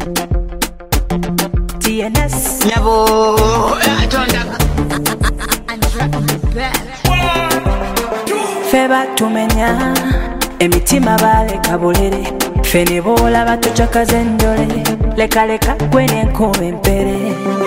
TNS Nyabo Feba tumenya emitima baleka bulere fene bola batuchakaze ndole leka gwene nkome mpere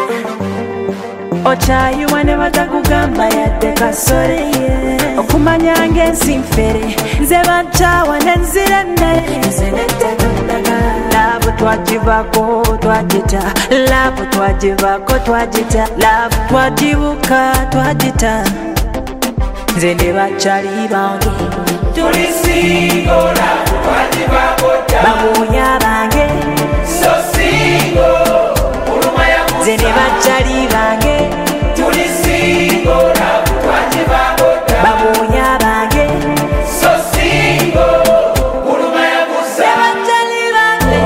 ochayiwa ne batakugamba yadde kasore okumanya ngensi mfere nze banchawa nenzire mmere nze nettadondaga love twagivako twagita love twagivako twagita love twagibuka twagita nze ne bakyali bange tuli single love twagivako babunya bange so single uluma yakusa nze ne bakyali bange tuli single love twagivako babunya bange so single uluma yakusa bakyali bange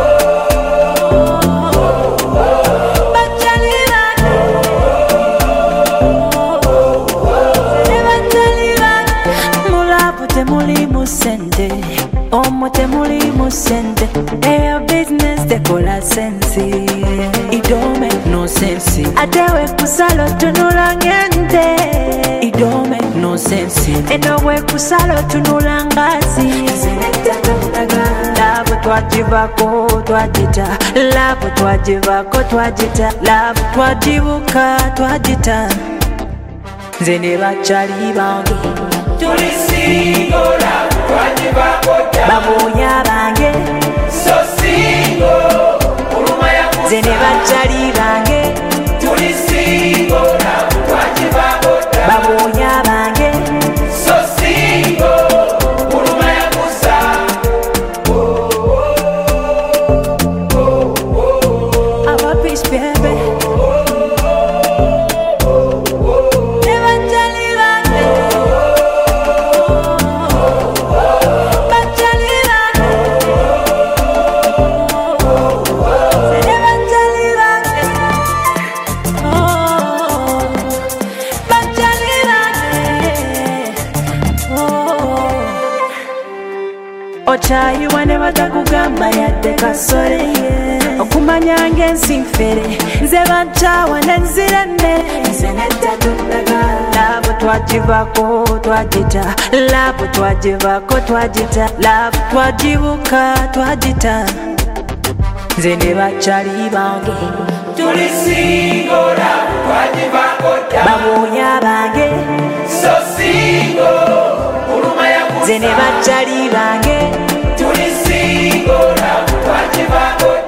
bakyali bange nze bakyali bange mulapu temuli musente omo temuli musente eyo business tekola sensi it don't make no sense atewe kusalo tunula ngente it don't make no sense eno we kusalo tunula ngazi love twagivako twagita love twagivako twagita love twagibuka twagita nze ne bakyali bange tuli single love twagivako babunya bange so single uluma yakusa nze ne bakyali bange tuli single love twagivako babunya bange so single uluma yakusa our peace baby ne bakyali bange bakyali bange nze ne bakyali bange bakyali bange ochayiwa ne batakugamba yadde kasore okumanya ngensi mfere nze banchawa nenzire mmere nze nettadondaga love twagivako twagita love twagivako twagita love twagibuka twagita nze ne bakyali bange tuli single love twagivako babunya bange so single uluma yakusa nze ne bakyali bange tuli single love twagivako